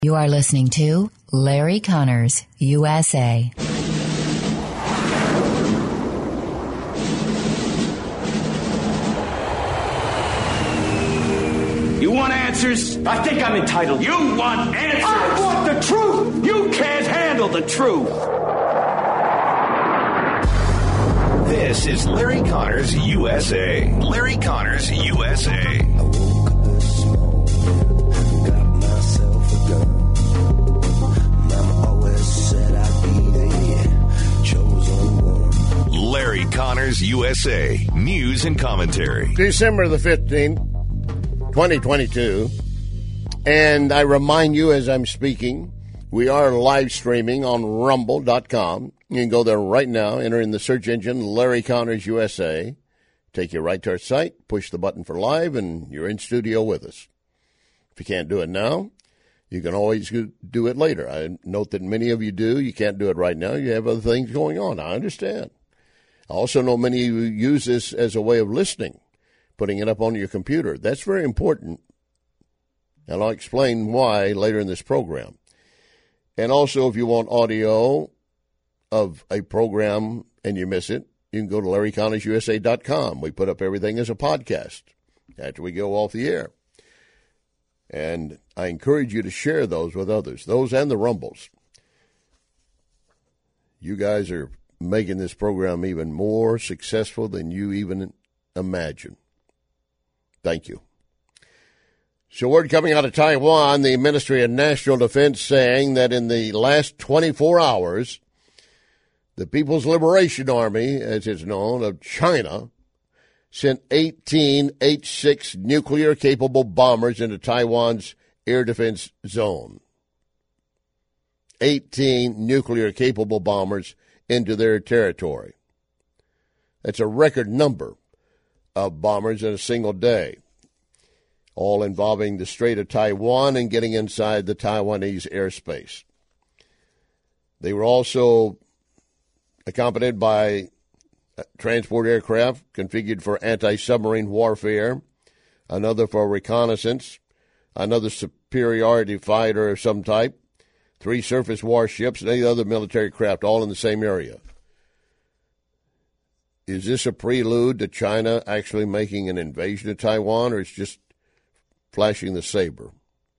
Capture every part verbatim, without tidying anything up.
You are listening to Larry Connors, U S A. You want answers? I think I'm entitled. You want answers? I want the truth! You can't handle the truth. This is Larry Connors, U S A. Larry Connors, U S A. Larry Connors, U S A. News and commentary. December the fifteenth, twenty twenty-two. And I remind you as I'm speaking, we are live streaming on rumble dot com. You can go there right now, enter in the search engine, Larry Connors, U S A. Take you right to our site, push the button for live, and you're in studio with us. If you can't do it now, you can always do it later. I note that many of you do. You can't do it right now. You have other things going on. I understand. I also know many of you use this as a way of listening, putting it up on your computer. That's very important, and I'll explain why later in this program. And also, if you want audio of a program and you miss it, you can go to larry connors u s a dot com. We put up everything as a podcast after we go off the air. And I encourage you to share those with others, those and the Rumbles. You guys are making this program even more successful than you even imagine. Thank you. So word coming out of Taiwan, the Ministry of National Defense saying that in the last twenty-four hours, the People's Liberation Army, as it's known, of China, sent eighteen H six nuclear-capable bombers into Taiwan's air defense zone. eighteen nuclear-capable bombers into their territory. That's a record number of bombers in a single day, all involving the Strait of Taiwan and getting inside the Taiwanese airspace. They were also accompanied by transport aircraft configured for anti-submarine warfare, another for reconnaissance, another superiority fighter of some type, three surface warships, and eight other military craft, all in the same area. Is this a prelude to China actually making an invasion of Taiwan, or it's just flashing the saber?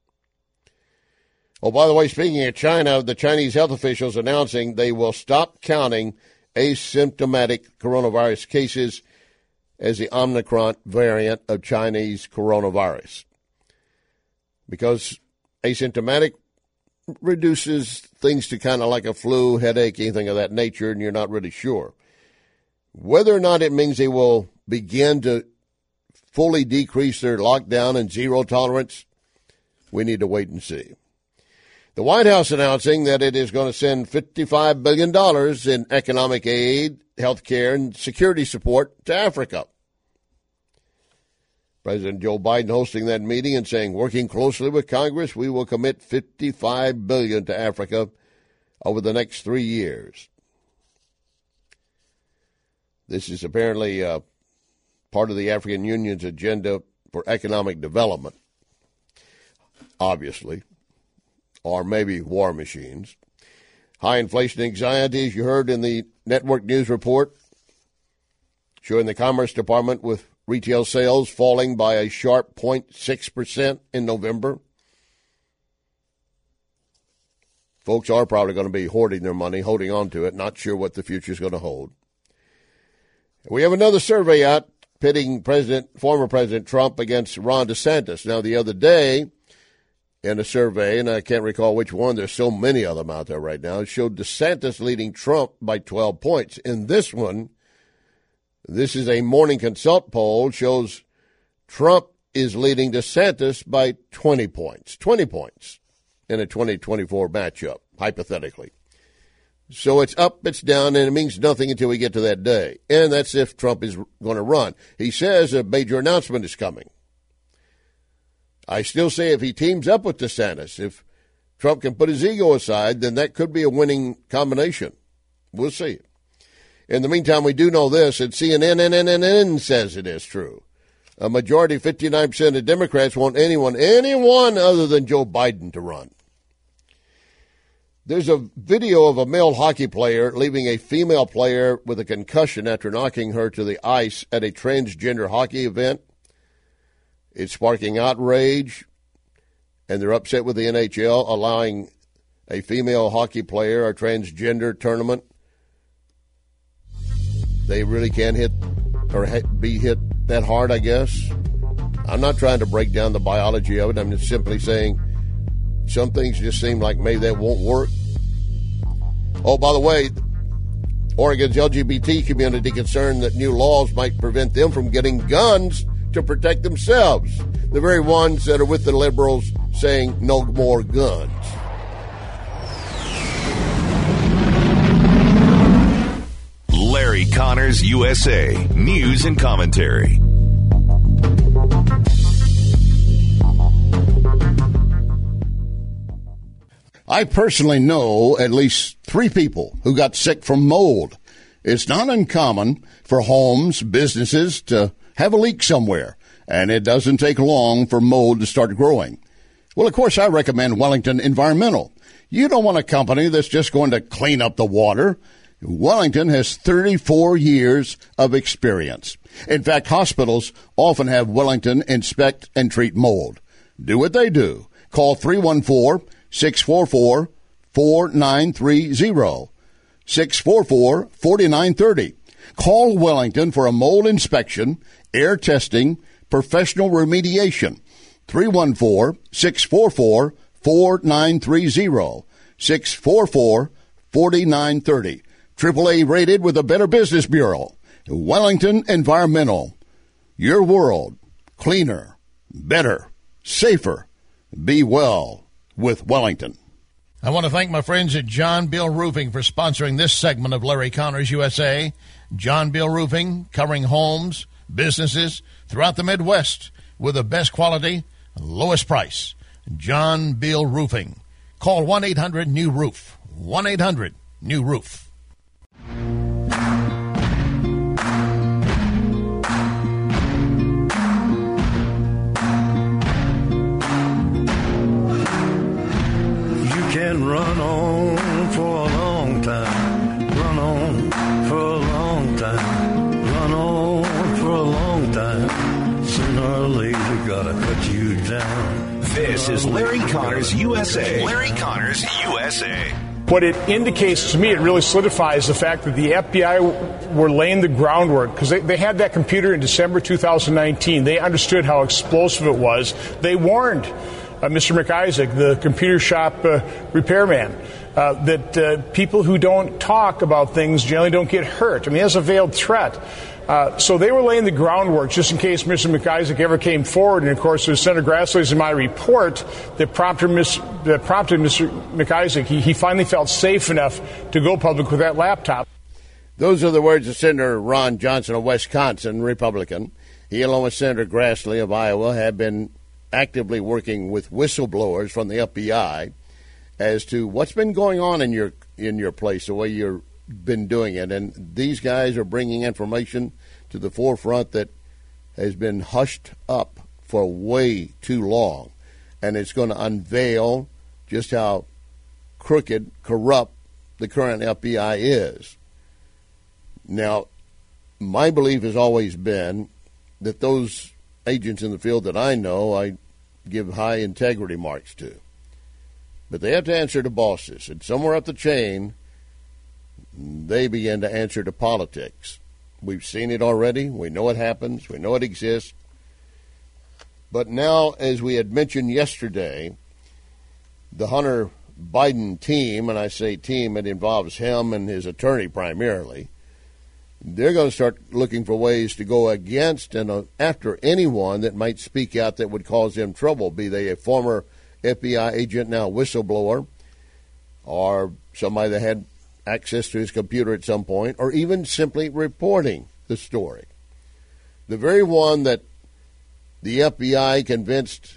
Oh, by the way, speaking of China, the Chinese health officials announcing they will stop counting asymptomatic coronavirus cases as the Omicron variant of Chinese coronavirus, because asymptomatic reduces things to kind of like a flu, headache, anything of that nature, and you're not really sure. Whether or not it means they will begin to fully decrease their lockdown and zero tolerance, we need to wait and see. The White House announcing that it is going to send fifty-five billion dollars in economic aid, health care, and security support to Africa. President Joe Biden hosting that meeting and saying, working closely with Congress, we will commit fifty-five billion dollars to Africa over the next three years. This is apparently uh, part of the African Union's agenda for economic development, obviously, or maybe war machines. High inflation anxiety, as you heard in the network news report, showing the Commerce Department with retail sales falling by a sharp zero point six percent in November. Folks are probably going to be hoarding their money, holding on to it, not sure what the future is going to hold. We have another survey out pitting President, former President Trump against Ron DeSantis. Now, the other day, in a survey, and I can't recall which one, there's so many of them out there right now, it showed DeSantis leading Trump by twelve points. In this one, this is a Morning Consult poll, shows Trump is leading DeSantis by twenty points. twenty points in a twenty twenty-four matchup, hypothetically. So it's up, it's down, and it means nothing until we get to that day. And that's if Trump is going to run. He says a major announcement is coming. I still say if he teams up with DeSantis, if Trump can put his ego aside, then that could be a winning combination. We'll see. In the meantime, we do know this, and C N N says it is true. A majority, fifty-nine percent of Democrats want anyone, anyone other than Joe Biden to run. There's a video of a male hockey player leaving a female player with a concussion after knocking her to the ice at a transgender hockey event. It's sparking outrage, and they're upset with the N H L allowing a female hockey player a transgender tournament. They really can't hit or be hit that hard, I guess. I'm not trying to break down the biology of it. I'm just simply saying some things just seem like maybe that won't work. Oh, by the way, Oregon's L G B T community concerned that new laws might prevent them from getting guns to protect themselves. The very ones that are with the liberals saying no more guns. Larry Connors, U S A. News and commentary. I personally know at least three people who got sick from mold. It's not uncommon for homes, businesses to have a leak somewhere, and it doesn't take long for mold to start growing. Well, of course, I recommend Wellington Environmental. You don't want a company that's just going to clean up the water. Wellington has thirty-four years of experience. In fact, hospitals often have Wellington inspect and treat mold. Do what they do. Call three one four, six four four, four nine three zero, six four four, four nine three zero. Call Wellington for a mold inspection, air testing, professional remediation. three one four, six four four, four nine three zero, six four four, four nine three zero. triple A rated with a Better Business Bureau. Wellington Environmental. Your world. Cleaner. Better. Safer. Be well with Wellington. I want to thank my friends at John Bill Roofing for sponsoring this segment of Larry Connors U S A. John Bill Roofing, covering homes, businesses throughout the Midwest with the best quality, lowest price. John Bill Roofing. Call one eight hundred new roof. one eight hundred new roof. Can run on for a long time, run on for a long time, run on for a long time. Sooner or later, gotta cut you down. This is Larry Connors U S A. Larry Connors U S A. What it indicates to me, it really solidifies the fact that the F B I were laying the groundwork, because they, they had that computer in December two thousand nineteen. They understood how explosive it was. They warned Uh, Mister McIsaac, the computer shop uh, repairman, uh, that uh, people who don't talk about things generally don't get hurt. I mean, that's a veiled threat. Uh, so they were laying the groundwork just in case Mister McIsaac ever came forward. And, of course, it was Senator Grassley's in my report that prompted, Miz, that prompted Mister McIsaac. He, he finally felt safe enough to go public with that laptop. Those are the words of Senator Ron Johnson of Wisconsin, Republican. He, along with Senator Grassley of Iowa, have been actively working with whistleblowers from the F B I as to what's been going on in your in your place, the way you've been doing it. And these guys are bringing information to the forefront that has been hushed up for way too long. And it's going to unveil just how crooked, corrupt the current F B I is. Now, my belief has always been that those agents in the field that I know, I give high integrity marks to. But they have to answer to bosses. And somewhere up the chain, they begin to answer to politics. We've seen it already. We know it happens. We know it exists. But now, as we had mentioned yesterday, the Hunter Biden team, and I say team, it involves him and his attorney primarily, they're going to start looking for ways to go against and uh, after anyone that might speak out that would cause them trouble, be they a former F B I agent, now whistleblower, or somebody that had access to his computer at some point, or even simply reporting the story. The very one that the F B I convinced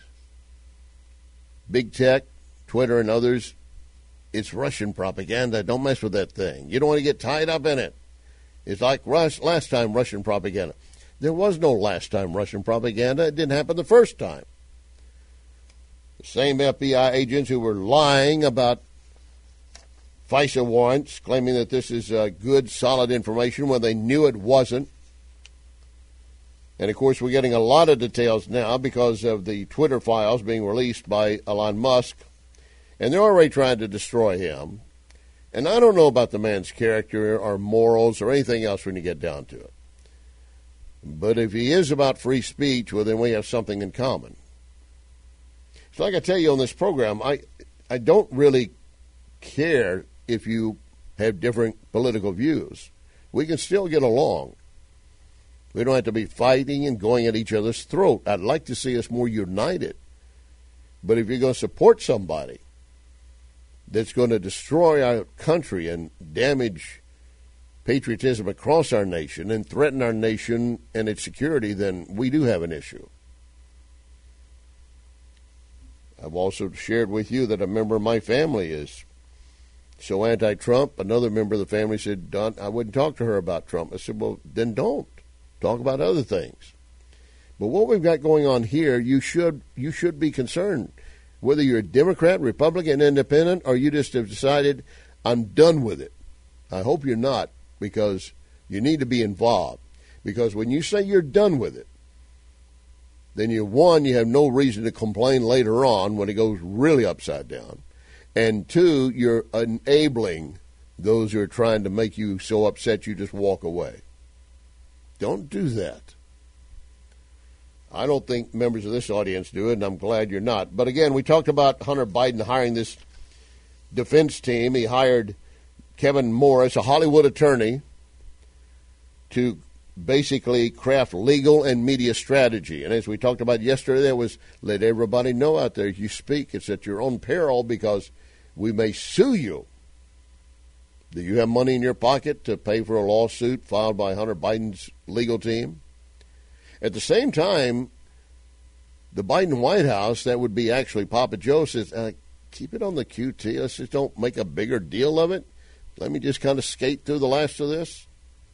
big tech, Twitter and others, it's Russian propaganda. Don't mess with that thing. You don't want to get tied up in it. It's like last time Russian propaganda. There was no last time Russian propaganda. It didn't happen the first time. The same F B I agents who were lying about FISA warrants, claiming that this is uh, good, solid information when they knew it wasn't. And, of course, we're getting a lot of details now because of the Twitter files being released by Elon Musk. And they're already trying to destroy him. And I don't know about the man's character or morals or anything else when you get down to it. But if he is about free speech, well, then we have something in common. So like I tell you on this program, I, I don't really care if you have different political views. We can still get along. We don't have to be fighting and going at each other's throat. I'd like to see us more united. But if you're going to support somebody that's going to destroy our country and damage patriotism across our nation and threaten our nation and its security, then we do have an issue. I've also shared with you that a member of my family is so anti-Trump. Another member of the family said, Don, I wouldn't talk to her about Trump. I said, well, then don't. Talk about other things. But what we've got going on here, you should you should be concerned. Whether you're a Democrat, Republican, Independent, or you just have decided, I'm done with it. I hope you're not, because you need to be involved. Because when you say you're done with it, then you, one, you have no reason to complain later on when it goes really upside down. And two, you're enabling those who are trying to make you so upset you just walk away. Don't do that. I don't think members of this audience do it, and I'm glad you're not. But again, we talked about Hunter Biden hiring this defense team. He hired Kevin Morris, a Hollywood attorney, to basically craft legal and media strategy. And as we talked about yesterday, there was let everybody know out there, you speak, it's at your own peril because we may sue you. Do you have money in your pocket to pay for a lawsuit filed by Hunter Biden's legal team? At the same time, the Biden White House, that would be actually Papa Joe, says, uh, keep it on the Q T. Let's just don't make a bigger deal of it. Let me just kind of skate through the last of this.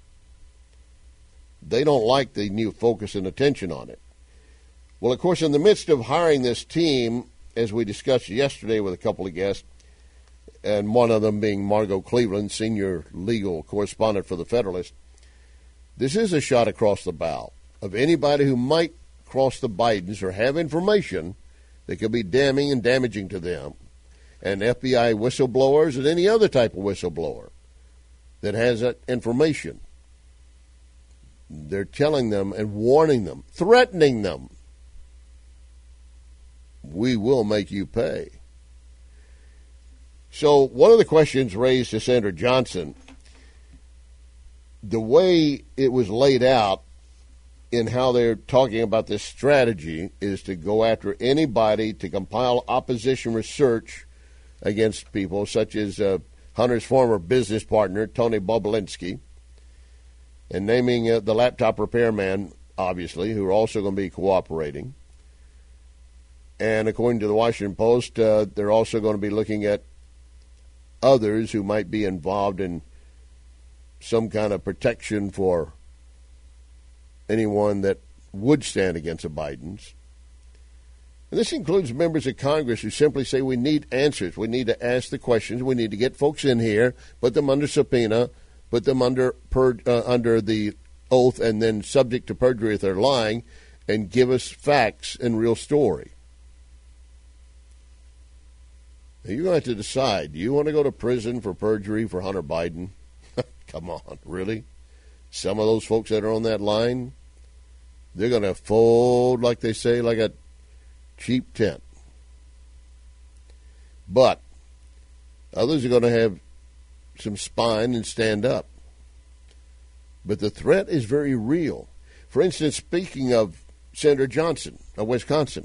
They don't like the new focus and attention on it. Well, of course, in the midst of hiring this team, as we discussed yesterday with a couple of guests, and one of them being Margot Cleveland, senior legal correspondent for the Federalist, this is a shot across the bow of anybody who might cross the Bidens or have information that could be damning and damaging to them, and F B I whistleblowers and any other type of whistleblower that has that information. They're telling them and warning them, threatening them, we will make you pay. So one of the questions raised to Senator Johnson, the way it was laid out in how they're talking about this strategy is to go after anybody to compile opposition research against people such as uh, Hunter's former business partner, Tony Bobulinski, and naming uh, the laptop repairman, obviously, who are also going to be cooperating. And according to the Washington Post, uh, they're also going to be looking at others who might be involved in some kind of protection for anyone that would stand against the Bidens. And this includes members of Congress who simply say we need answers. We need to ask the questions. We need to get folks in here, put them under subpoena, put them under per, uh, under the oath, and then subject to perjury if they're lying, and give us facts and real story. Now, you're going to have to decide. Do you want to go to prison for perjury for Hunter Biden? Come on, really? Some of those folks that are on that line, they're going to fold, like they say, like a cheap tent. But others are going to have some spine and stand up. But the threat is very real. For instance, speaking of Senator Johnson of Wisconsin,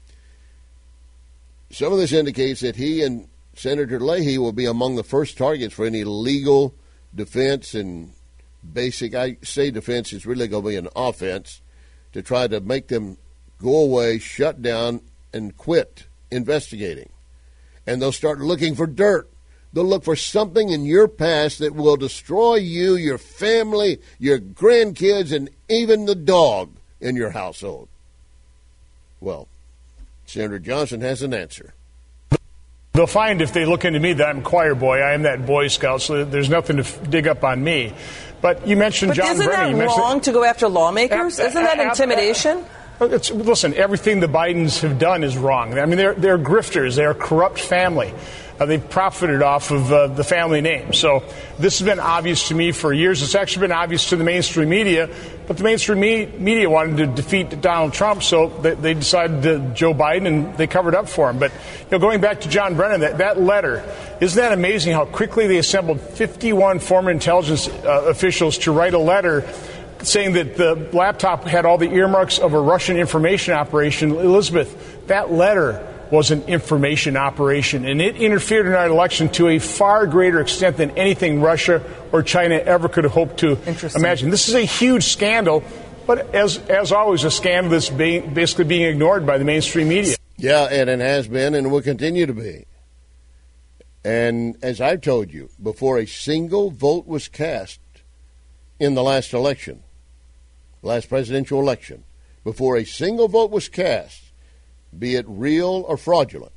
some of this indicates that he and Senator Leahy will be among the first targets for any legal defense and basic, I say defense, is really going to be an offense to try to make them go away, shut down, and quit investigating. And they'll start looking for dirt. They'll look for something in your past that will destroy you, your family, your grandkids, and even the dog in your household. Well, Senator Johnson has an answer. They'll find if they look into me that I'm a choir boy. I am that Boy Scout, so there's nothing to f- dig up on me. But you mentioned but John isn't Brennan. That wrong to go after lawmakers? A- isn't that a- intimidation? A- It's, listen, everything the Bidens have done is wrong. I mean, they're, they're grifters. They're a corrupt family. Uh, they've profited off of uh, the family name. So this has been obvious to me for years. It's actually been obvious to the mainstream media. But the mainstream me- media wanted to defeat Donald Trump, so they, they decided to Joe Biden, and they covered up for him. But you know, going back to John Brennan, that, that letter, isn't that amazing how quickly they assembled fifty-one former intelligence uh, officials to write a letter saying that the laptop had all the earmarks of a Russian information operation? Elizabeth, that letter was an information operation, and it interfered in our election to a far greater extent than anything Russia or China ever could have hoped to imagine. This is a huge scandal, but as as always, a scandal that's being, basically being ignored by the mainstream media. Yeah, and it has been and will continue to be. And as I've told you, before a single vote was cast in the last election, last presidential election, before a single vote was cast, be it real or fraudulent,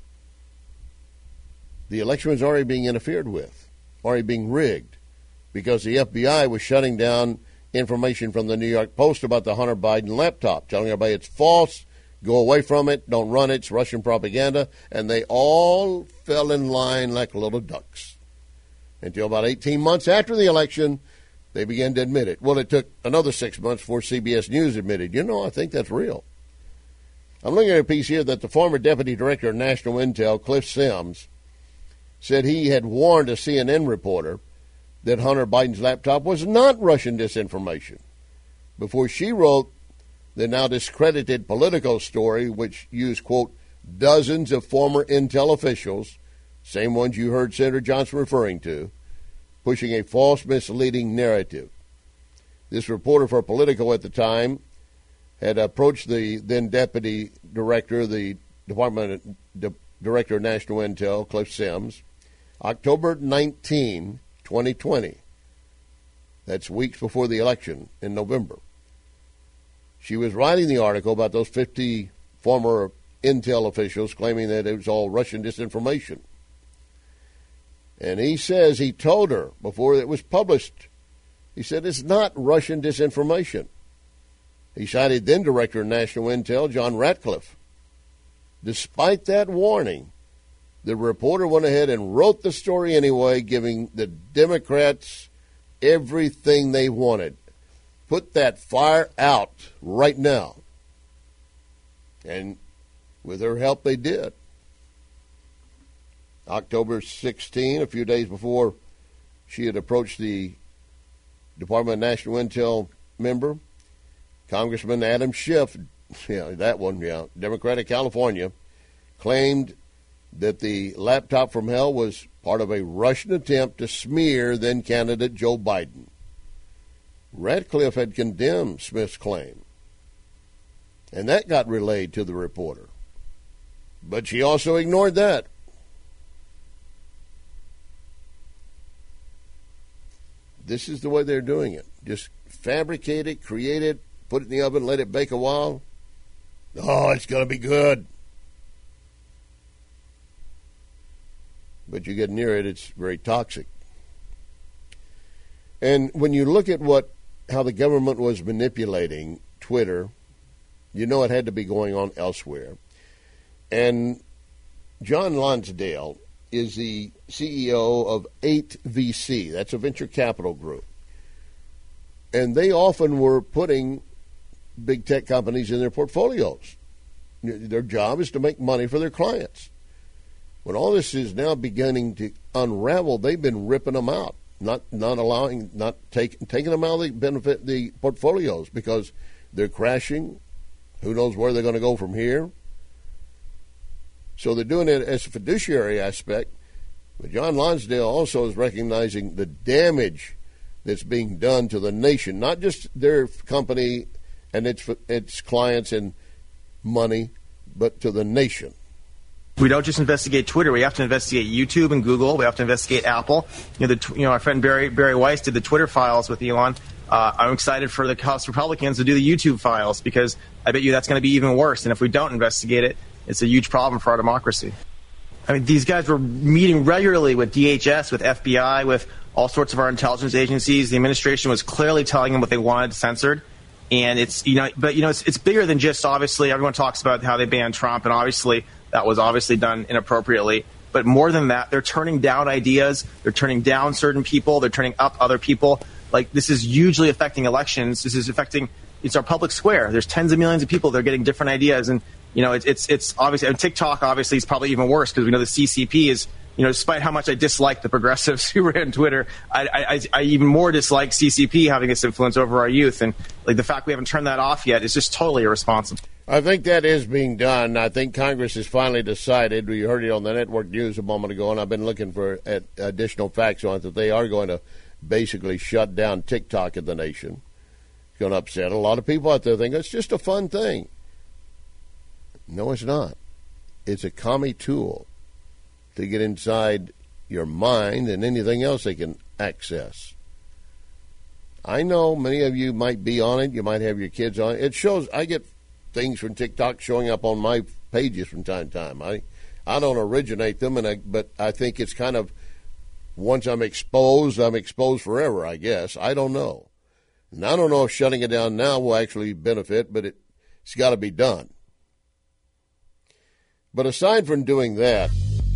the election was already being interfered with, already being rigged, because the F B I was shutting down information from the New York Post about the Hunter Biden laptop, telling everybody it's false, go away from it, don't run it, it's Russian propaganda, and they all fell in line like little ducks. Until about eighteen months after the election, they began to admit it. Well, it took another six months before C B S News admitted, you know, I think that's real. I'm looking at a piece here that the former Deputy Director of National Intel, Cliff Sims, said he had warned a C N N reporter that Hunter Biden's laptop was not Russian disinformation before she wrote the now discredited Politico story, which used, quote, dozens of former Intel officials, same ones you heard Senator Johnson referring to, pushing a false, misleading narrative. This reporter for Politico at the time had approached the then Deputy Director, the Department of, Director of National Intel, Cliff Sims, October nineteenth, twenty twenty. That's weeks before the election in November. She was writing the article about those fifty former Intel officials claiming that it was all Russian disinformation. And he says he told her before it was published, he said it's not Russian disinformation. He cited then Director of National Intel, John Ratcliffe. Despite that warning, the reporter went ahead and wrote the story anyway, giving the Democrats everything they wanted. Put that fire out right now. And with her help, they did. October sixteenth, a few days before she had approached the Department of National Intel member, Congressman Adam Schiff, yeah, that one, yeah, Democrat of California, claimed that the laptop from hell was part of a Russian attempt to smear then-candidate Joe Biden. Ratcliffe had condemned Smith's claim, and that got relayed to the reporter. But she also ignored that. This is the way they're doing it. Just fabricate it, create it, put it in the oven, let it bake a while. Oh, it's going to be good. But you get near it, it's very toxic. And when you look at what how the government was manipulating Twitter, you know it had to be going on elsewhere. And John Lonsdale is the C E O of eight V C. That's a venture capital group. And they often were putting big tech companies in their portfolios. Their job is to make money for their clients. When all this is now beginning to unravel, they've been ripping them out, not not allowing, not taking taking them out of the benefit the portfolios because they're crashing. Who knows where they're going to go from here? So they're doing it as a fiduciary aspect. But John Lonsdale also is recognizing the damage that's being done to the nation, not just their company and its its clients and money, but to the nation. We don't just investigate Twitter. We have to investigate YouTube and Google. We have to investigate Apple. You know, the, you know, our friend Barry Barry Weiss did the Twitter files with Elon. Uh, I'm excited for the House Republicans to do the YouTube files because I bet you that's going to be even worse. And if we don't investigate it, it's a huge problem for our democracy. I mean, these guys were meeting regularly with D H S, with F B I, with all sorts of our intelligence agencies. The administration was clearly telling them what they wanted censored. And it's, you know, but, you know, it's, it's bigger than just, obviously, everyone talks about how they banned Trump, and obviously that was obviously done inappropriately. But more than that, they're turning down ideas. They're turning down certain people. They're turning up other people. Like, this is hugely affecting elections. This is affecting, it's our public square. There's tens of millions of people that are getting different ideas. And, you know, it's, it's, it's obviously, and TikTok obviously is probably even worse because we know the C C P is, you know, despite how much I dislike the progressives who ran Twitter, I, I, I even more dislike C C P having this influence over our youth. And, like, the fact we haven't turned that off yet is just totally irresponsible. I think that is being done. I think Congress has finally decided, we heard it on the network news a moment ago, and I've been looking for at additional facts on it, that they are going to basically shut down TikTok in the nation. It's going to upset a lot of people out there thinking it's just a fun thing. No, it's not. It's a commie tool to get inside your mind and anything else they can access. I know many of you might be on it. You might have your kids on it. It shows, I get things from TikTok showing up on my pages from time to time. I, I don't originate them, and I, but I think it's kind of, once I'm exposed, I'm exposed forever, I guess. I don't know. And I don't know if shutting it down now will actually benefit, but it, it's got to be done. But aside from doing that,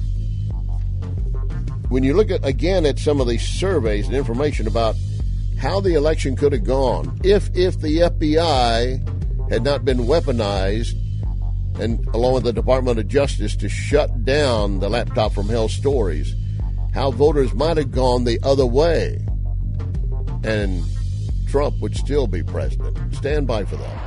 when you look at, again, at some of these surveys and information about how the election could have gone if if the F B I had not been weaponized, and along with the Department of Justice, to shut down the Laptop from Hell stories, how voters might have gone the other way, and Trump would still be president. Stand by for that.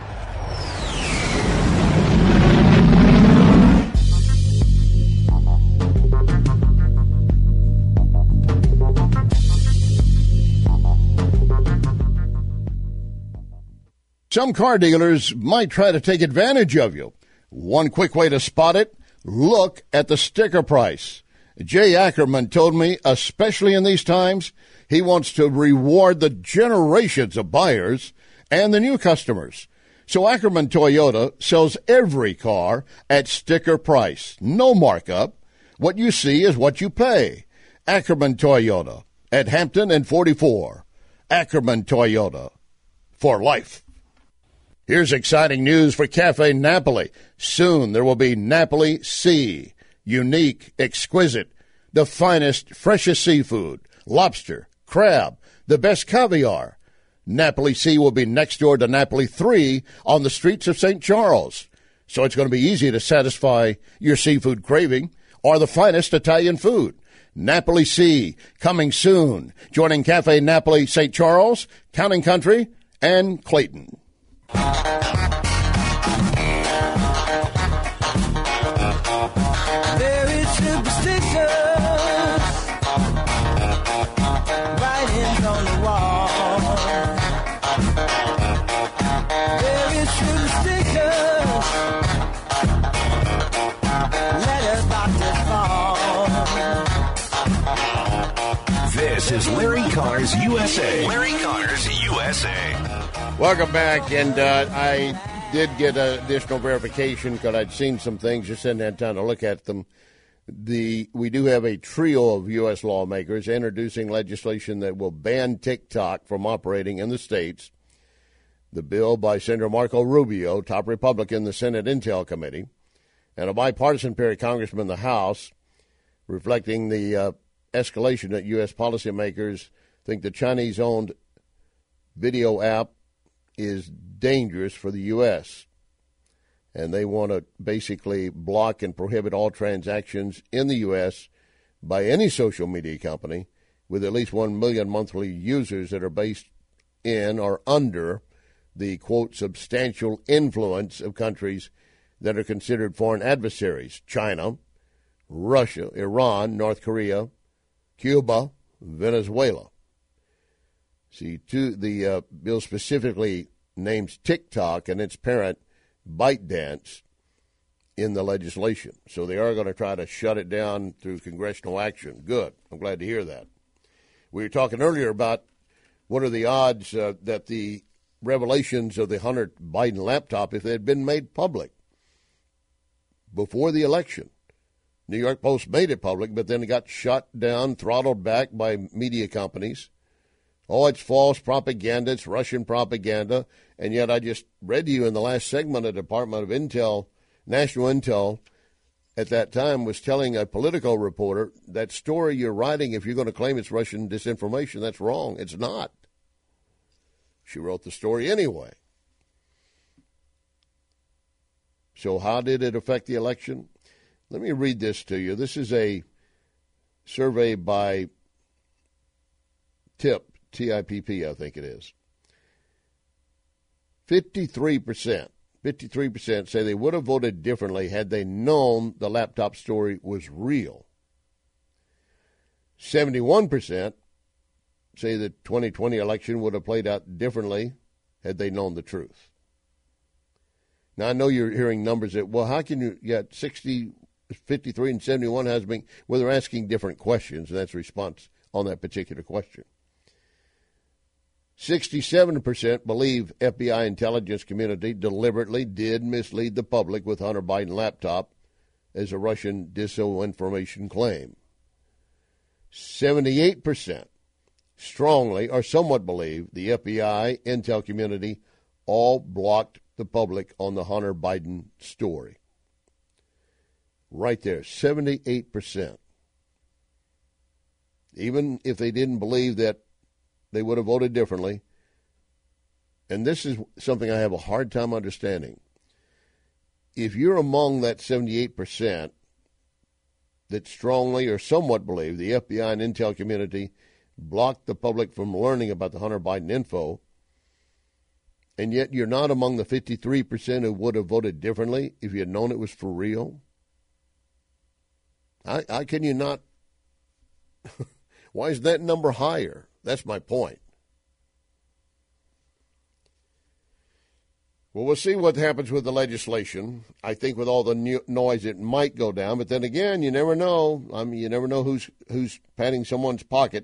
Some car dealers might try to take advantage of you. One quick way to spot it, look at the sticker price. Jay Ackerman told me, especially in these times, he wants to reward the generations of buyers and the new customers. So Ackerman Toyota sells every car at sticker price. No markup. What you see is what you pay. Ackerman Toyota at Hampton and forty-four. Ackerman Toyota for life. Here's exciting news for Cafe Napoli. Soon there will be Napoli Sea. Unique, exquisite, the finest, freshest seafood, lobster, crab, the best caviar. Napoli Sea will be next door to Napoli three on the streets of Saint Charles. So it's going to be easy to satisfy your seafood craving or the finest Italian food. Napoli Sea, coming soon. Joining Cafe Napoli Saint Charles, Town and Country, and Clayton. Very superstitious, writings on the wall. Very superstitious, letters about to fall. This is Larry Connors U S A. Larry Connors U S A. Welcome back, and uh, I did get additional verification because I'd seen some things, just hadn't had time to look at them. The we do have a trio of U S lawmakers introducing legislation that will ban TikTok from operating in the states. The bill by Senator Marco Rubio, top Republican in the Senate Intel Committee, and a bipartisan pair of congressmen in the House, reflecting the uh, escalation that U S policymakers think the Chinese-owned video app is dangerous for the U S, and they want to basically block and prohibit all transactions in the U S by any social media company with at least one million monthly users that are based in or under the, quote, substantial influence of countries that are considered foreign adversaries: China, Russia, Iran, North Korea, Cuba, Venezuela. See, two, the uh, bill specifically names TikTok and its parent ByteDance in the legislation. So they are going to try to shut it down through congressional action. Good. I'm glad to hear that. We were talking earlier about what are the odds uh, that the revelations of the Hunter Biden laptop, if they had been made public before the election, New York Post made it public, but then it got shut down, throttled back by media companies. Oh, it's false propaganda. It's Russian propaganda. And yet I just read to you in the last segment, a Department of Intel, National Intel, at that time was telling a Politico reporter, that story you're writing, if you're going to claim it's Russian disinformation, that's wrong. It's not. She wrote the story anyway. So how did it affect the election? Let me read this to you. This is a survey by TIP, T I P P, I think it is. fifty-three percent, fifty-three percent say they would have voted differently had they known the laptop story was real. seventy-one percent say the twenty twenty election would have played out differently had they known the truth. Now, I know you're hearing numbers that, well, how can you get sixty, fifty-three, and seventy-one has been, well, they're asking different questions, and that's a response on that particular question. sixty-seven percent believe F B I intelligence community deliberately did mislead the public with Hunter Biden laptop as a Russian disinformation claim. seventy-eight percent strongly or somewhat believe the F B I intel community all blocked the public on the Hunter Biden story. Right there, seventy-eight percent. Even if they didn't believe that they would have voted differently. And this is something I have a hard time understanding. If you're among that seventy-eight percent that strongly or somewhat believe the F B I and intel community blocked the public from learning about the Hunter Biden info, and yet you're not among the fifty-three percent who would have voted differently if you had known it was for real, how, how can you not? Why is that number higher? That's my point. Well, we'll see what happens with the legislation. I think with all the new noise, it might go down. But then again, you never know. I mean, you never know who's who's patting someone's pocket.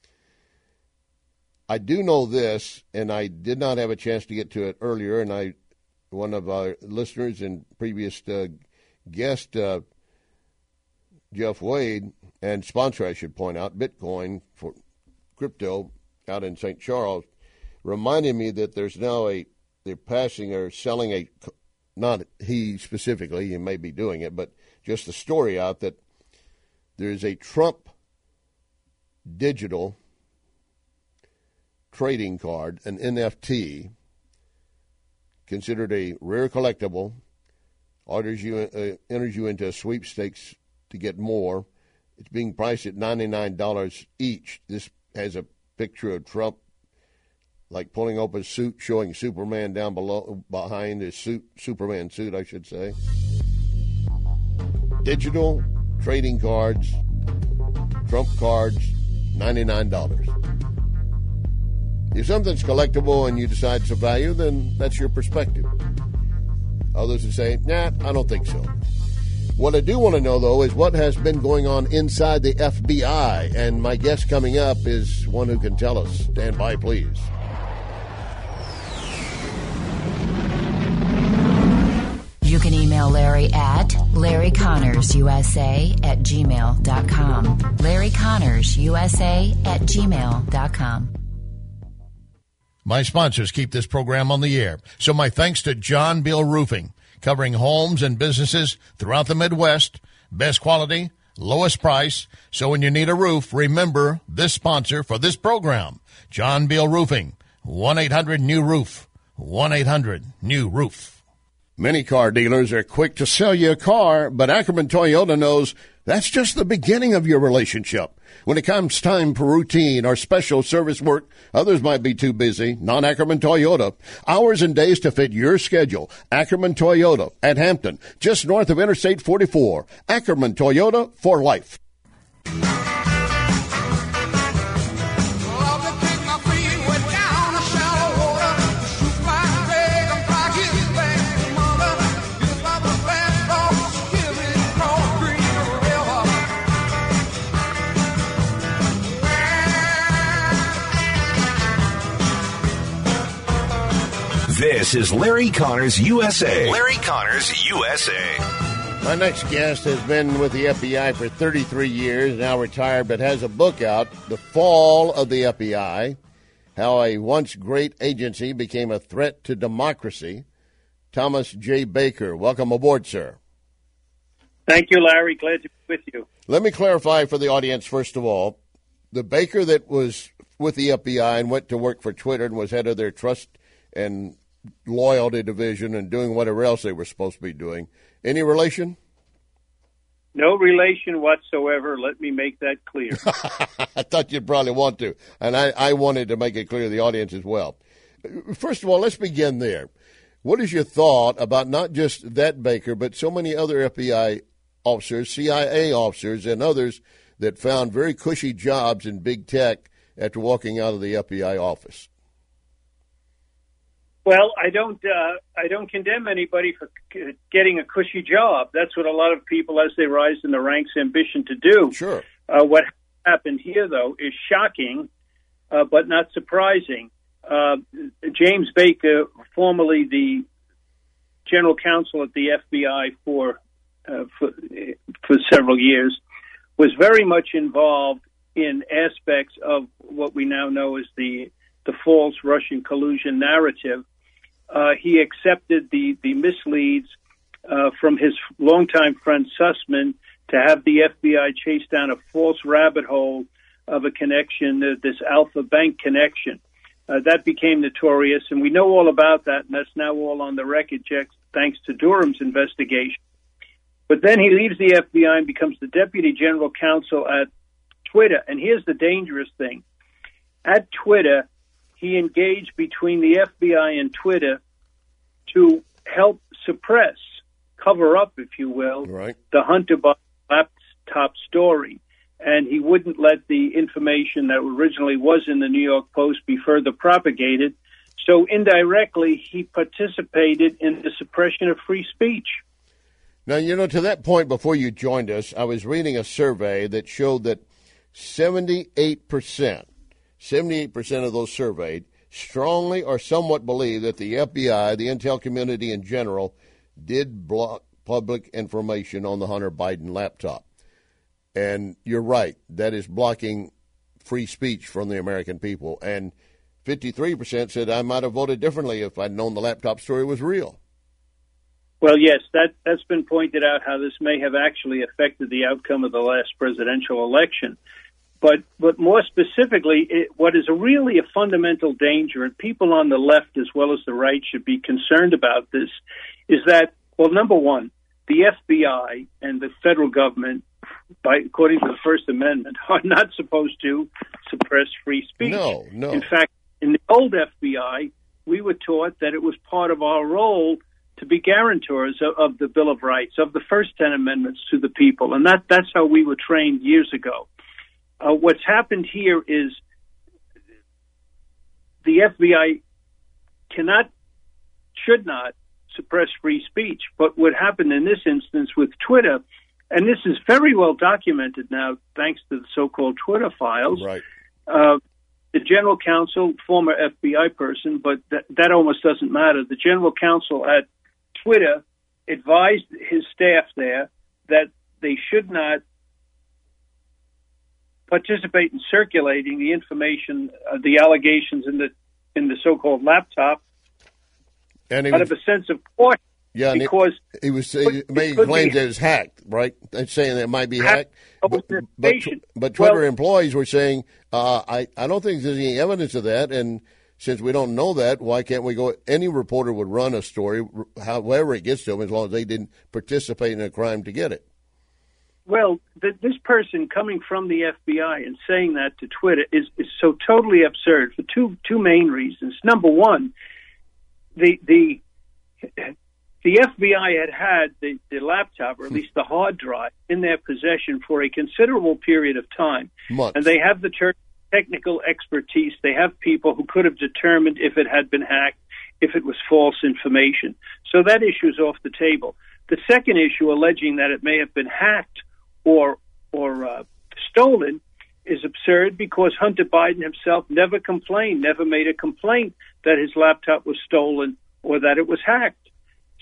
I do know this, and I did not have a chance to get to it earlier, and I, one of our listeners and previous uh, guest, uh, Jeff Wade, and sponsor, I should point out, Bitcoin for crypto out in Saint Charles, reminded me that there's now a, they're passing or selling a, not he specifically, he may be doing it, but just the story out that there's a Trump digital trading card, an N F T, considered a rare collectible, orders you, uh, enters you into a sweepstakes to get more. It's being priced at ninety-nine dollars each. This has a picture of Trump, like pulling open his suit, showing Superman down below, behind his suit, Superman suit, I should say. Digital trading cards, Trump cards, ninety-nine dollars. If something's collectible and you decide it's a value, then that's your perspective. Others would say, nah, I don't think so. What I do want to know, though, is what has been going on inside the F B I. And my guest coming up is one who can tell us. Stand by, please. You can email Larry at Larry Connors U S A at gmail dot com. Larry Connors U S A at gmail dot com. My sponsors keep this program on the air. So my thanks to John Bill Roofing, covering homes and businesses throughout the Midwest. Best quality, lowest price. So when you need a roof, remember this sponsor for this program, John Bill Roofing, one eight hundred new roof, one eight hundred new roof. Many car dealers are quick to sell you a car, but Ackerman Toyota knows that's just the beginning of your relationship. When it comes time for routine or special service work, others might be too busy. Not Ackerman Toyota. Hours and days to fit your schedule. Ackerman Toyota at Hampton, just north of Interstate forty-four. Ackerman Toyota for life. This is Larry Connors U S A. Larry Connors U S A. My next guest has been with the F B I for thirty-three years, now retired, but has a book out, The Fall of the F B I, How a Once Great Agency Became a Threat to Democracy. Thomas J. Baker, welcome aboard, sir. Thank you, Larry. Glad to be with you. Let me clarify for the audience, first of all, the Baker that was with the F B I and went to work for Twitter and was head of their trust and loyalty division and doing whatever else they were supposed to be doing. Any relation? No relation whatsoever. Let me make that clear. I thought you'd probably want to, and I, I wanted to make it clear to the audience as well. First of all, let's begin there. What is your thought about not just that Baker, but so many other F B I officers, C I A officers, and others that found very cushy jobs in big tech after walking out of the F B I office? Well, I don't. Uh, I don't condemn anybody for c- getting a cushy job. That's what a lot of people, as they rise in the ranks, ambition to do. Sure. Uh, what happened here, though, is shocking, uh, but not surprising. Uh, James Baker, formerly the general counsel at the F B I for uh, for, for several years, was very much involved in aspects of what we now know as the the false Russian collusion narrative. Uh, he accepted the, the misleads uh, from his longtime friend Sussman to have the F B I chase down a false rabbit hole of a connection, uh, this Alpha Bank connection. Uh, that became notorious, and we know all about that, and that's now all on the record, thanks to Durham's investigation. But then he leaves the F B I and becomes the deputy general counsel at Twitter. And here's the dangerous thing. At Twitter, he engaged between the F B I and Twitter to help suppress, cover up, if you will, right. the Hunter Biden laptop story. And he wouldn't let the information that originally was in the New York Post be further propagated. So indirectly, he participated in the suppression of free speech. Now, you know, to that point, before you joined us, I was reading a survey that showed that seventy-eight percent seventy-eight percent of those surveyed strongly or somewhat believe that the F B I, the intel community in general, did block public information on the Hunter Biden laptop. And you're right, that is blocking free speech from the American people. And fifty-three percent said I might have voted differently if I'd known the laptop story was real. Well, yes, that, that's been pointed out how this may have actually affected the outcome of the last presidential election. But but more specifically, it, what is a really a fundamental danger, and people on the left as well as the right should be concerned about this, is that, well, number one, the F B I and the federal government, by according to the First Amendment, are not supposed to suppress free speech. No, no. In fact, in the old F B I, we were taught that it was part of our role to be guarantors of, of the Bill of Rights, of the first ten amendments to the people. And that that's how we were trained years ago. Uh, what's happened here is the F B I cannot, should not suppress free speech. But what happened in this instance with Twitter, and this is very well documented now thanks to the so-called Twitter files, right. uh, the general counsel, former F B I person, but that, that almost doesn't matter. The general counsel at Twitter advised his staff there that they should not participate in circulating the information, uh, the allegations in the in the so-called laptop, and out was, of a sense of caution. Yeah, because he, he was he made claims that it was hacked, right? They're saying that it might be hacked. But, but, but Twitter well, employees were saying, uh, I, I don't think there's any evidence of that, and since we don't know that, why can't we go? Any reporter would run a story, however it gets to them, as long as they didn't participate in a crime to get it. Well, th- this person coming from the F B I and saying that to Twitter is, is so totally absurd for two two main reasons. Number one, the the the F B I had had the, the laptop, or at least the hard drive, in their possession for a considerable period of time. Months. And they have the ter- technical expertise. They have people who could have determined if it had been hacked, if it was false information. So that issue is off the table. The second issue, alleging that it may have been hacked or or uh, stolen, is absurd because Hunter Biden himself never complained, never made a complaint that his laptop was stolen or that it was hacked.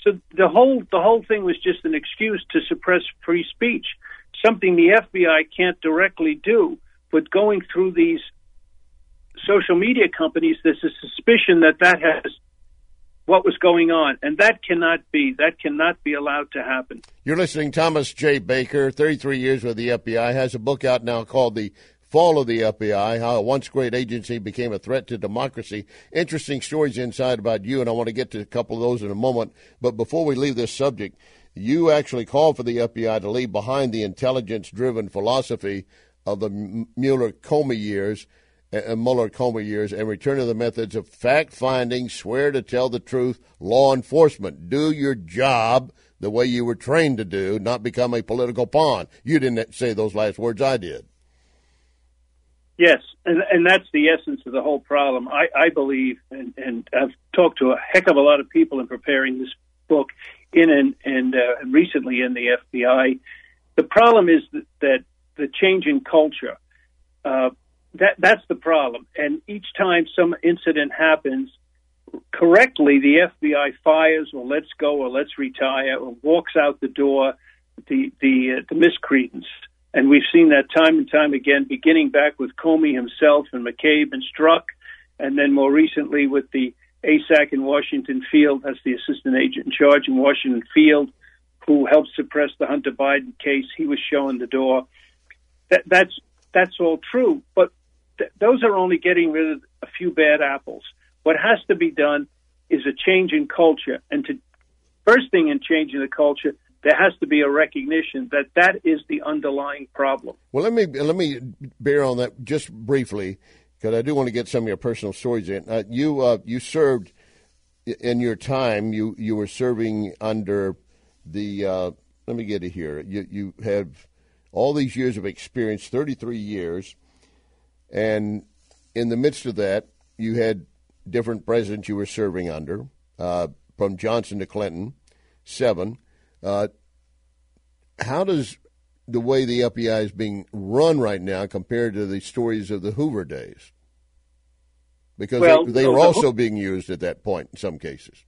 So the whole the whole thing was just an excuse to suppress free speech, something the F B I can't directly do. But going through these social media companies, there's a suspicion that that has what was going on, and that cannot be. That cannot be allowed to happen. You're listening. Thomas J. Baker, thirty-three years with the F B I, has a book out now called The Fall of the F B I, How a Once Great Agency Became a Threat to Democracy. Interesting stories inside about you, and I want to get to a couple of those in a moment. But before we leave this subject, you actually called for the F B I to leave behind the intelligence-driven philosophy of the Mueller-Comey years, uh, Mueller-Comey years, and return to the methods of fact-finding, swear to tell the truth, law enforcement. Do your job the way you were trained to do, not become a political pawn. You didn't say those last words, I did. Yes, and, and that's the essence of the whole problem. I, I believe, and, and I've talked to a heck of a lot of people in preparing this book in and, and uh, recently in the F B I. The problem is that, that the change in culture, uh, that that's the problem. And each time some incident happens, correctly, the F B I fires or lets go or lets retire or walks out the door the, the, uh, the miscreants. And we've seen that time and time again, beginning back with Comey himself and McCabe and Strzok, and then more recently with the A S A C in Washington Field, that's the assistant agent in charge in Washington Field, who helped suppress the Hunter Biden case. He was showing the door. That, that's that's all true, but th- those are only getting rid of a few bad apples. What has to be done is a change in culture, and to first thing in changing the culture, there has to be a recognition that that is the underlying problem. Well, let me let me bear on that just briefly, because I do want to get some of your personal stories in. Uh, you uh, you served in your time. You you were serving under the. Uh, let me get it here. You you have all these years of experience, thirty-three years, and in the midst of that, you had different presidents you were serving under, uh, from Johnson to Clinton, seven. Uh, how does the way the F B I is being run right now compare to the stories of the Hoover days? Because well, they, they were also the, being used at that point in some cases.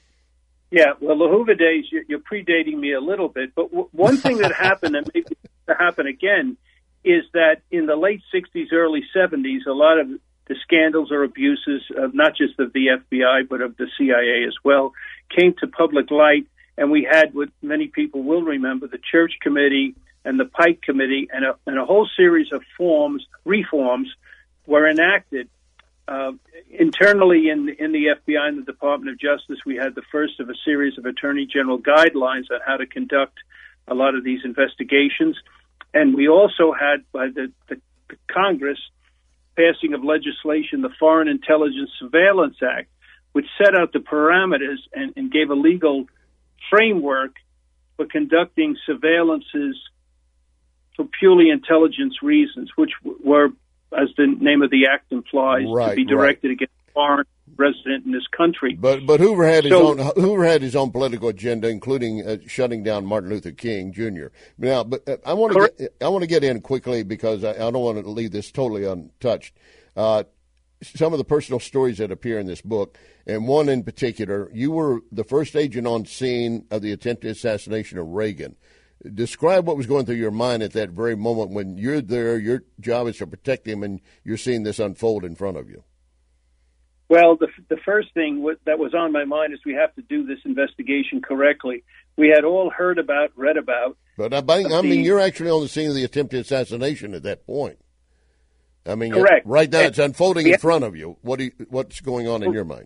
Yeah, well, the Hoover days, you're, you're predating me a little bit. But w- one thing that happened, and maybe to happen again, is that in the late sixties, early seventies, a lot of the scandals or abuses, of not just of the F B I, but of the C I A as well, came to public light. And we had what many people will remember, the Church Committee and the Pike Committee, and a, and a whole series of forms, reforms were enacted. Uh, internally in, in the F B I and the Department of Justice, we had the first of a series of Attorney General guidelines on how to conduct a lot of these investigations. And we also had, by the, the, the Congress, passing of legislation, the Foreign Intelligence Surveillance Act, which set out the parameters and, and gave a legal framework for conducting surveillances for purely intelligence reasons, which were, as the name of the act implies, right, to be directed right. against a foreign resident in this country. But but Hoover had his so, own Hoover had his own political agenda, including uh, shutting down Martin Luther King Junior Now, but uh, I want to get, I want to get in quickly because I, I don't want to leave this totally untouched. Uh, some of the personal stories that appear in this book, and one in particular, you were the first agent on scene of the attempted assassination of Reagan. Describe what was going through your mind at that very moment when you're there, your job is to protect him, and you're seeing this unfold in front of you. Well, the, the first thing w- that was on my mind is we have to do this investigation correctly. We had all heard about, read about. But I, I mean, the, you're actually on the scene of the attempted assassination at that point. I mean, correct. Right now, it's unfolding yeah. in front of you. What do you, what's going on in your mind?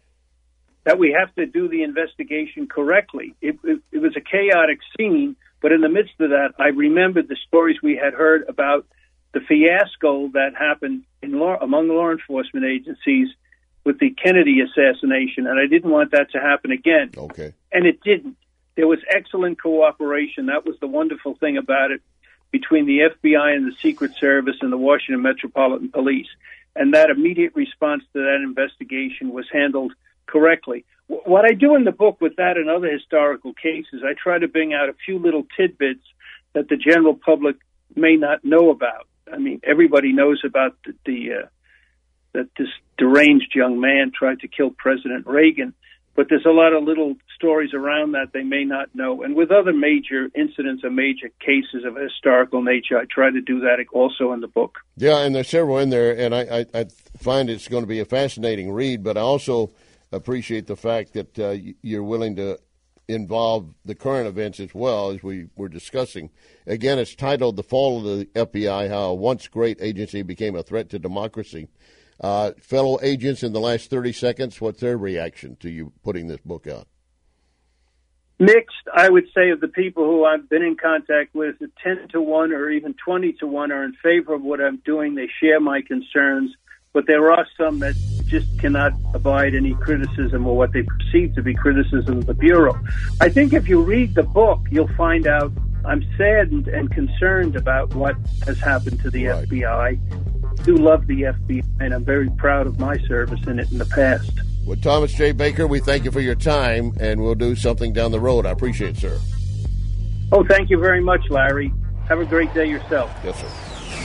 That we have to do the investigation correctly. It, it, it was a chaotic scene, but in the midst of that, I remembered the stories we had heard about the fiasco that happened in law, among law enforcement agencies with the Kennedy assassination, and I didn't want that to happen again. Okay. And it didn't. There was excellent cooperation. That was the wonderful thing about it, between the F B I and the Secret Service and the Washington Metropolitan Police. And that immediate response to that investigation was handled correctly. What I do in the book with that and other historical cases, I try to bring out a few little tidbits that the general public may not know about. I mean, everybody knows about the, the uh, that this deranged young man tried to kill President Reagan, but there's a lot of little stories around that they may not know. And with other major incidents or major cases of a historical nature, I try to do that also in the book. Yeah, and there's several in there, and I, I, I find it's going to be a fascinating read, but I also appreciate the fact that uh, you're willing to involve the current events as well, as we were discussing. Again, it's titled The Fall of the F B I, How a Once Great Agency Became a Threat to Democracy. Uh, fellow agents, in the last thirty seconds, what's their reaction to you putting this book out? Mixed, I would say, of the people who I've been in contact with, ten to one or even twenty to one are in favor of what I'm doing. They share my concerns, but there are some that just cannot abide any criticism or what they perceive to be criticism of the Bureau. I think if you read the book, you'll find out I'm saddened and concerned about what has happened to the right. F B I. I do love the F B I, and I'm very proud of my service in it in the past. Well, Thomas J. Baker, we thank you for your time, and we'll do something down the road. I appreciate it, sir. Oh, thank you very much, Larry. Have a great day yourself. Yes, sir.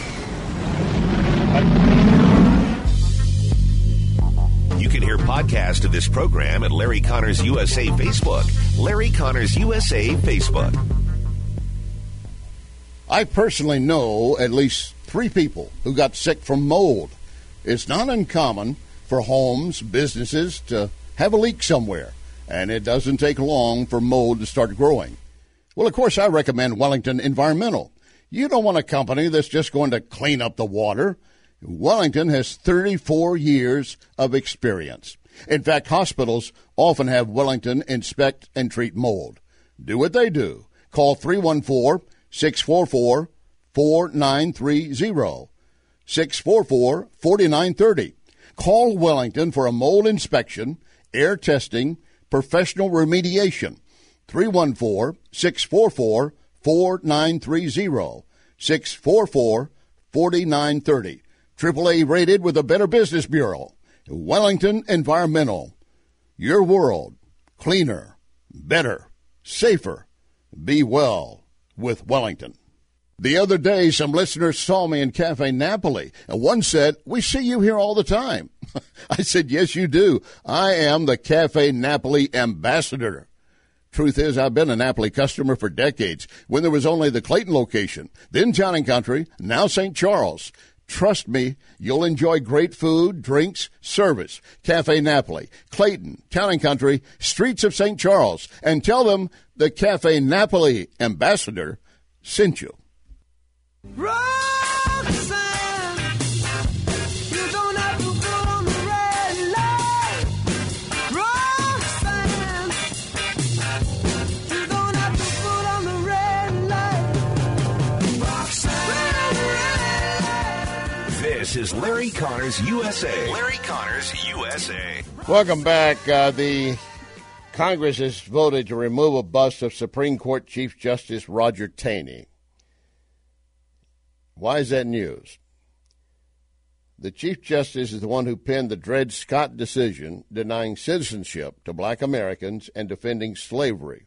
You can hear podcast of this program at Larry Connors U S A Facebook. Larry Connors U S A Facebook. I personally know at least three people who got sick from mold. It's not uncommon for homes, businesses to have a leak somewhere, and it doesn't take long for mold to start growing. Well, of course, I recommend Wellington Environmental. You don't want a company that's just going to clean up the water. Wellington has thirty-four years of experience. In fact, hospitals often have Wellington inspect and treat mold. Do what they do. Call three one four, six four four, four nine three zero, six four four, four nine three zero. Call Wellington for a mold inspection, air testing, professional remediation. three one four, six four four, four nine three zero, six four four, four nine three zero. triple A rated with a Better Business Bureau. Wellington Environmental. Your world, cleaner, better, safer. Be well with Wellington. The other day, some listeners saw me in Cafe Napoli, and one said, "We see you here all the time." I said, "Yes, you do. I am the Cafe Napoli ambassador." Truth is, I've been a Napoli customer for decades, when there was only the Clayton location, then Town and Country, now Saint Charles. Trust me, you'll enjoy great food, drinks, service. Cafe Napoli, Clayton, Town and Country, streets of Saint Charles, and tell them the Cafe Napoli ambassador sent you. Roxanne, you don't have to put on the red light. Roxanne, you don't have to put on the red light. Roxanne. This is Larry Connors U S A. Larry Connors U S A. Welcome back. Uh, the Congress has voted to remove a bust of Supreme Court Chief Justice Roger Taney. Why is that news? The Chief Justice is the one who penned the Dred Scott decision denying citizenship to black Americans and defending slavery.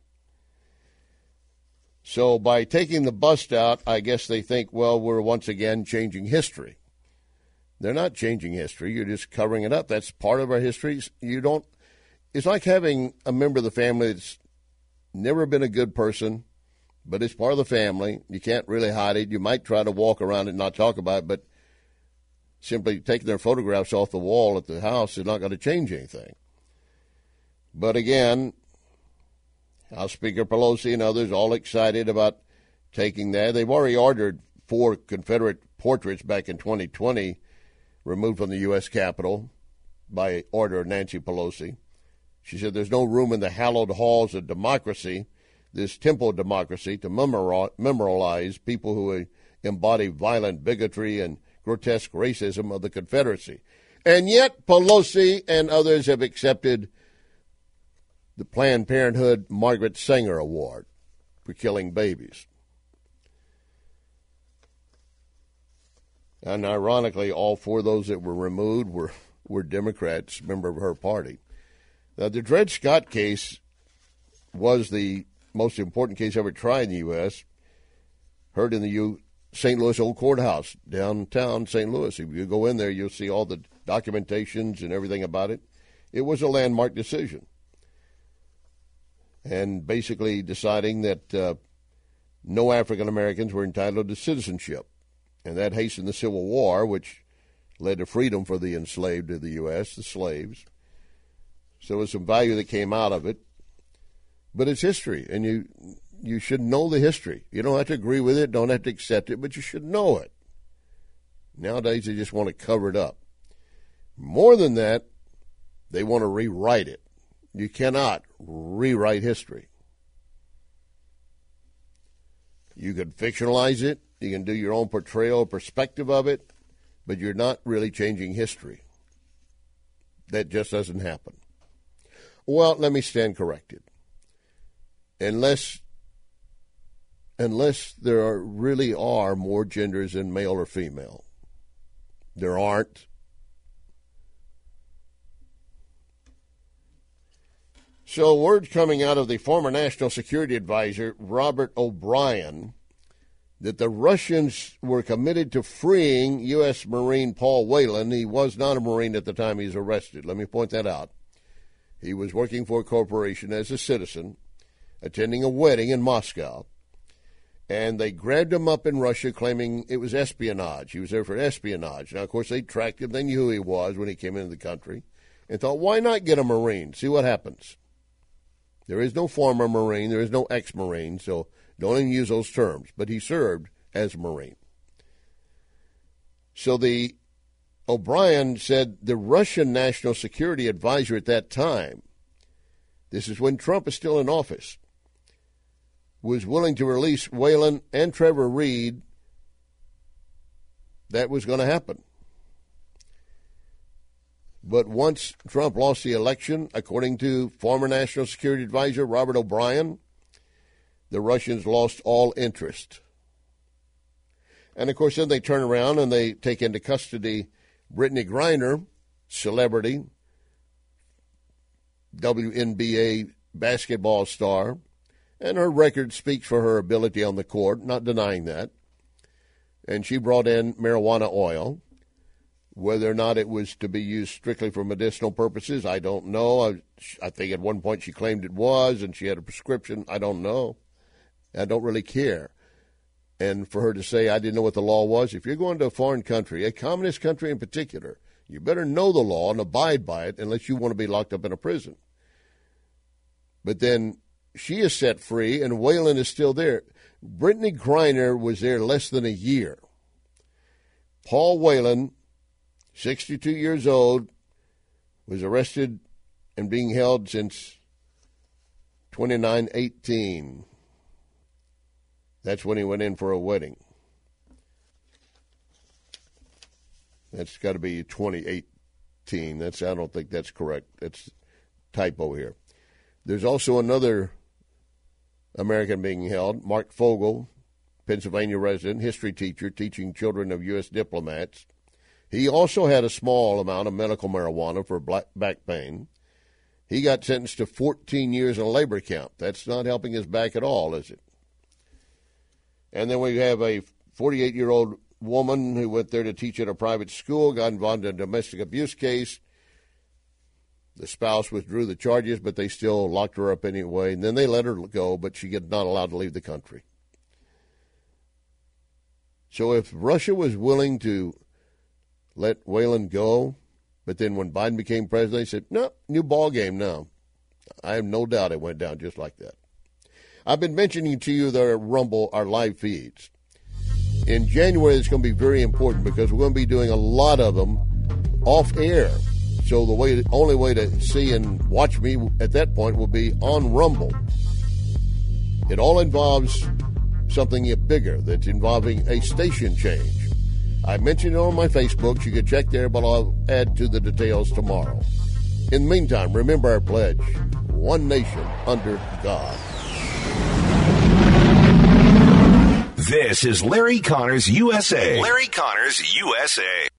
So by taking the bust out, I guess they think, well, we're once again changing history. They're not changing history. You're just covering it up. That's part of our history. You don't. It's like having a member of the family that's never been a good person, but it's part of the family. You can't really hide it. You might try to walk around it and not talk about it, but simply taking their photographs off the wall at the house is not going to change anything. But again, House Speaker Pelosi and others all excited about taking that. They've already ordered four Confederate portraits back in twenty twenty removed from the U S Capitol by order of Nancy Pelosi. She said there's no room in the hallowed halls of democracy, this temple of democracy, to memorialize people who embody violent bigotry and grotesque racism of the Confederacy. And yet Pelosi and others have accepted the Planned Parenthood Margaret Sanger Award for killing babies. And ironically, all four of those that were removed were, were Democrats, member of her party. Now, the Dred Scott case was the most important case ever tried in the U S, heard in the U- Saint Louis Old Courthouse, downtown Saint Louis. If you go in there, you'll see all the documentations and everything about it. It was a landmark decision. and basically deciding that uh, no African Americans were entitled to citizenship. And that hastened the Civil War, which led to freedom for the enslaved of the U S, the slaves. So there was some value that came out of it. But it's history, and you you should know the history. You don't have to agree with it, don't have to accept it, but you should know it. Nowadays, they just want to cover it up. More than that, they want to rewrite it. You cannot rewrite history. You can fictionalize it. You can do your own portrayal, perspective of it, but you're not really changing history. That just doesn't happen. Well, let me stand corrected. Unless, unless there are, really are more genders than male or female. There aren't. So word coming out of the former National Security Advisor, Robert O'Brien, that the Russians were committed to freeing U S Marine Paul Whelan. He was not a Marine at the time he was arrested. Let me point that out. He was working for a corporation as a citizen, attending a wedding in Moscow, and they grabbed him up in Russia claiming it was espionage. He was there for espionage. Now, of course, they tracked him. They knew who he was when he came into the country and thought, why not get a Marine? See what happens. There is no former Marine. There is no ex-Marine, so don't even use those terms. But he served as a Marine. So the O'Brien said the Russian National Security Advisor at that time, this is when Trump is still in office, was willing to release Whelan and Trevor Reed. That was going to happen. But once Trump lost the election, according to former National Security Advisor Robert O'Brien, the Russians lost all interest. And, of course, then they turn around and they take into custody Brittany Griner, celebrity, W N B A basketball star, and her record speaks for her ability on the court, not denying that. And she brought in marijuana oil. Whether or not it was to be used strictly for medicinal purposes, I don't know. I, I think at one point she claimed it was, and she had a prescription. I don't know. I don't really care. And for her to say, I didn't know what the law was, if you're going to a foreign country, a communist country in particular, you better know the law and abide by it unless you want to be locked up in a prison. But then she is set free, and Whelan is still there. Brittany Griner was there less than a year. Paul Whelan, sixty-two years old, was arrested and being held since twenty-nine eighteen. That's when he went in for a wedding. That's got to be twenty eighteen. That's I don't think that's correct. That's typo here. There's also another American being held, Mark Fogel, Pennsylvania resident, history teacher, teaching children of U S diplomats. He also had a small amount of medical marijuana for black back pain. He got sentenced to fourteen years in a labor camp. That's not helping his back at all, is it? And then we have a forty-eight-year-old woman who went there to teach at a private school, got involved in a domestic abuse case. The spouse withdrew the charges, but they still locked her up anyway. And then they let her go, but she was not allowed to leave the country. So if Russia was willing to let Whelan go, but then when Biden became president, they said, no, new ball game now. I have no doubt it went down just like that. I've been mentioning to you the Rumble, our live feeds. In January, it's going to be very important because we're going to be doing a lot of them off air. So the way, the only way to see and watch me at that point will be on Rumble. It all involves something bigger that's involving a station change. I mentioned it on my Facebook. You can check there, but I'll add to the details tomorrow. In the meantime, remember our pledge, one nation under God. This is Larry Connors U S A. Larry Connors U S A.